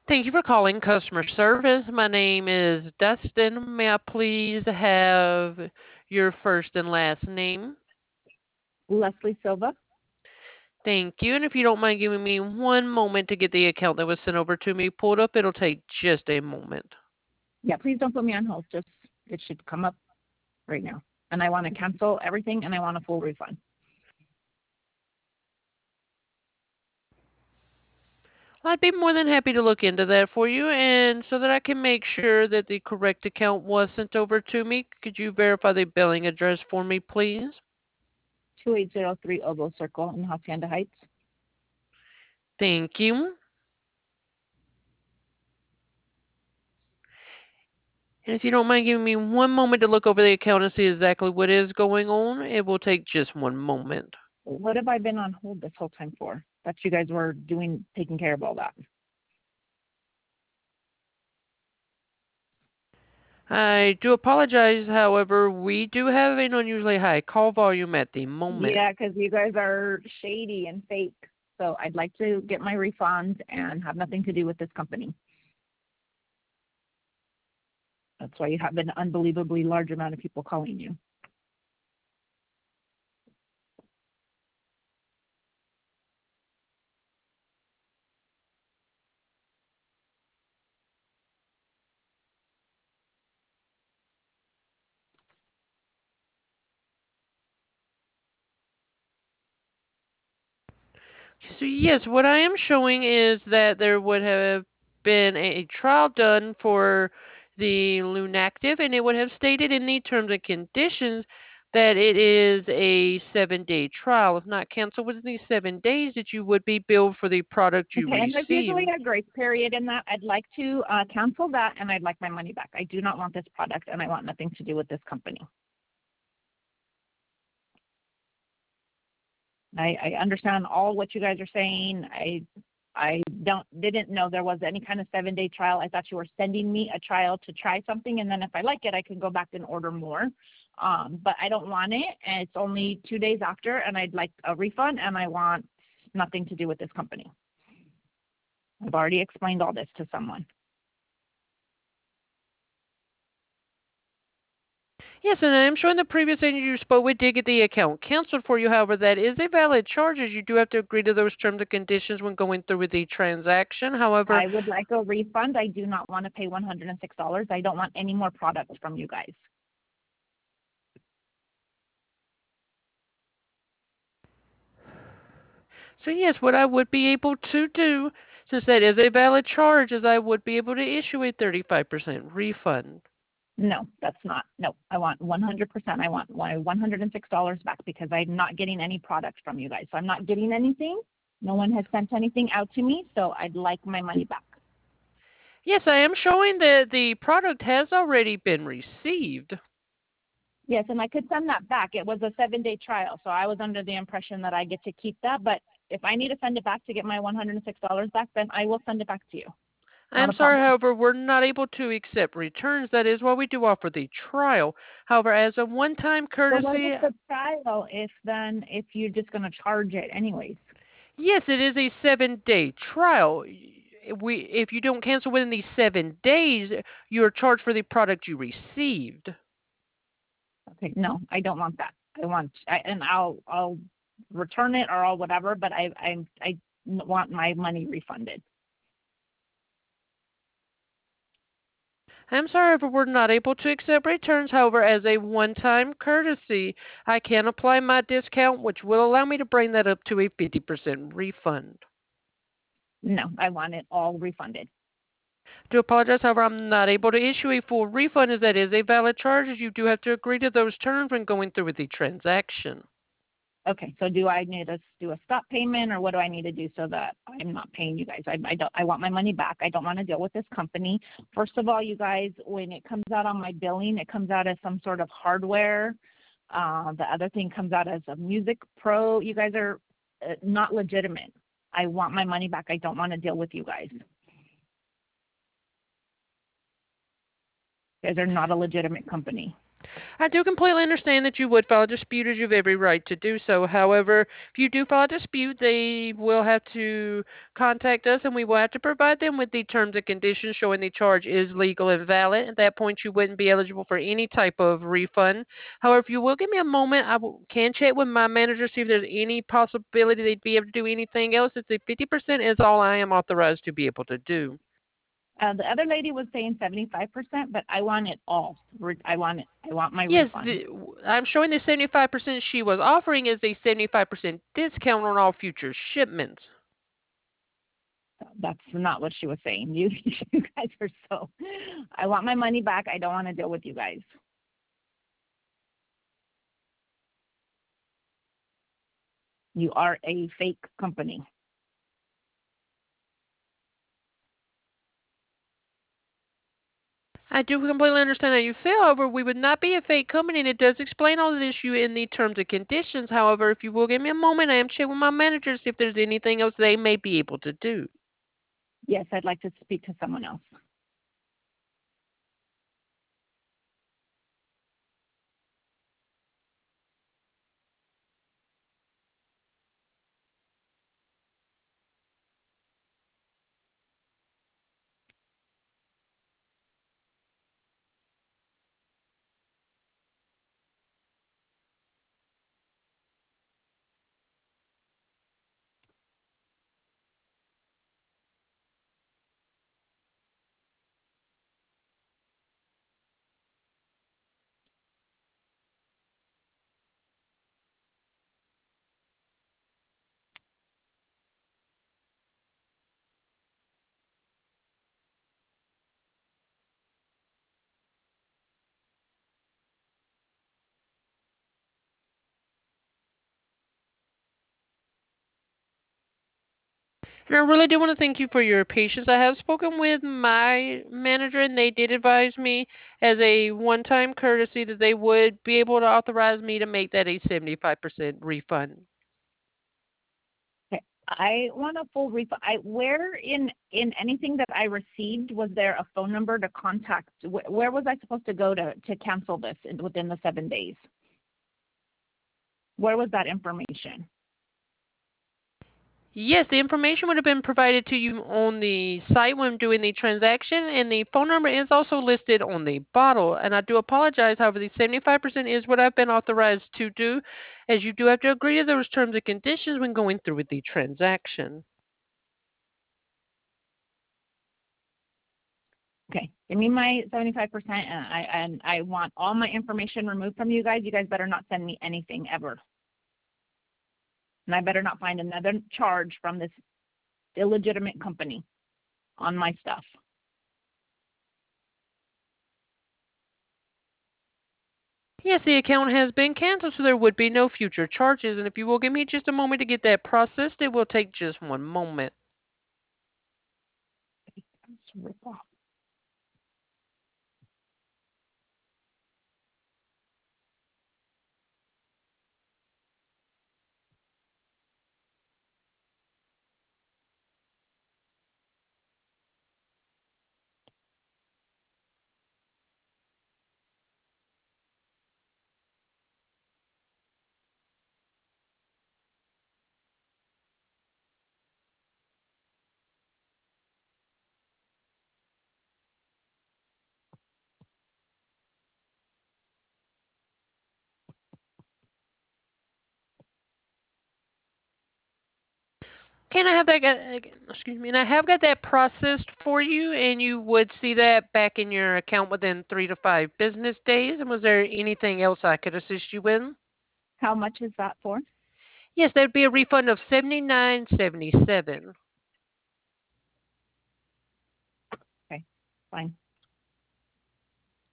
Thank you for calling customer service. My name is Dustin. May I please have your first and last name? Leslie Silva. Thank you. And if you don't mind giving me one moment to get the account that was sent over to me pulled up, it'll take just a moment. Yeah, please don't put me on hold. Just it should come up right now. And I want to cancel everything and I want a full refund. I'd be more than happy to look into that for you, and so that I can make sure that the correct account was sent over to me, could you verify the billing address for me, please? 2803 Oboe Circle in Hacienda Heights. Thank you. And if you don't mind giving me one moment to look over the account and see exactly what is going on, it will take just one moment. What have I been on hold this whole time for? That you guys were taking care of all that. I do apologize, however, we do have an unusually high call volume at the moment. Yeah, because you guys are shady and fake. So I'd like to get my refund and have nothing to do with this company. That's why you have an unbelievably large amount of people calling you. So yes, what I am showing is that there would have been a trial done for the Lunactive, and it would have stated in the terms and conditions that it is a 7-day trial. If not canceled within these 7 days, that you would be billed for the product you Okay, and there's usually received. a grace period in that. I'd like to cancel that, and I'd like my money back. I do not want this product, and I want nothing to do with this company. I understand all what you guys are saying. I didn't know there was any kind of 7-day trial. I thought you were sending me a trial to try something, and then if I like it, I can go back and order more. But I don't want it, and it's only 2 days after, and I'd like a refund, and I want nothing to do with this company. I've already explained all this to someone. Yes, and I am showing the previous agent you spoke with did get the account canceled for you. However, that is a valid charge as you do have to agree to those terms and conditions when going through with the transaction. However, I would like a refund. I do not want to pay $106. I don't want any more products from you guys. so yes, what I would be able to do, since that is a valid charge, is I would be able to issue a 35% refund. No, that's not. No, I want 100%. I want my $106 back because I'm not getting any products from you guys. So I'm not getting anything. No one has sent anything out to me, so I'd like my money back. Yes, I am showing that the product has already been received. Yes, and I could send that back. It was a 7-day trial, so I was under the impression that I get to keep that. But if I need to send it back to get my $106 back, then I will send it back to you. Not I'm a sorry, problem. however, we're not able to accept returns. That is why we do offer the trial. However, as a one-time So what is courtesy, the trial if you're just going to charge it anyways? yes, it is a 7-day trial. If you don't cancel within these 7 days, you are charged for the product you received. Okay, no, I don't want that. And I'll return it or I'll whatever, but I want my money refunded. I'm sorry if we're not able to accept returns. However, as a one-time courtesy, I can apply my discount, which will allow me to bring that up to a 50% refund. No, I want it all refunded. Do apologize, however, I'm not able to issue a full refund as that is a valid charge as you do have to agree to those terms when going through with the transaction. Okay, so do I need to do a stop payment or what do I need to do so that I'm not paying you guys? I want my money back. I don't want to deal with this company. First of all, you guys, when it comes out on my billing, it comes out as some sort of hardware. The other thing comes out as a Music Pro. You guys are not legitimate. I want my money back. I don't want to deal with you guys. You guys are not a legitimate company. I do completely understand that you would file a dispute as you have every right to do so. However, if you do file a dispute, they will have to contact us and we will have to provide them with the terms and conditions showing the charge is legal and valid. At that point, you wouldn't be eligible for any type of refund. However, if you will give me a moment, can check with my manager, see if there's any possibility they'd be able to do anything else. It's a 50% is all I am authorized to be able to do. The other lady was saying 75%, but I want it all. I want it. I want my Yes, refund. I'm showing the 75% she was offering is a 75% discount on all future shipments. That's not what she was saying. You guys are so. I want my money back. I don't want to deal with you guys. You are a fake company. I do completely understand how you feel. However, we would not be a fake company, and it does explain all of this issue in the terms and conditions. However, if you will give me a moment, I am checking with my manager to see if there's anything else they may be able to do. Yes, I'd like to speak to someone else. And I really do want to thank you for your patience. I have spoken with my manager, and they did advise me as a one-time courtesy that they would be able to authorize me to make that a 75% refund. Okay. I want a full refund. Where in anything that I received was there a phone number to contact? Where was I supposed to go to cancel this within the 7 days? Where was that information? Yes, the information would have been provided to you on the site when doing the transaction, and the phone number is also listed on the bottle. And I do apologize, however, the 75% is what I've been authorized to do, as you do have to agree to those terms and conditions when going through with the transaction. Okay, give me my 75%, and I want all my information removed from you guys. You guys better not send me anything ever, and I better not find another charge from this illegitimate company on my stuff. Yes, the account has been canceled, so there would be no future charges. And if you will give me just a moment to get that processed, it will take just one moment. Rip off. Can I have that? Excuse me. And I have got that processed for you, and you would see that back in your account within 3 to 5 business days. And was there anything else I could assist you with? How much is that for? Yes, there'd be a refund of 79.77. Okay, fine.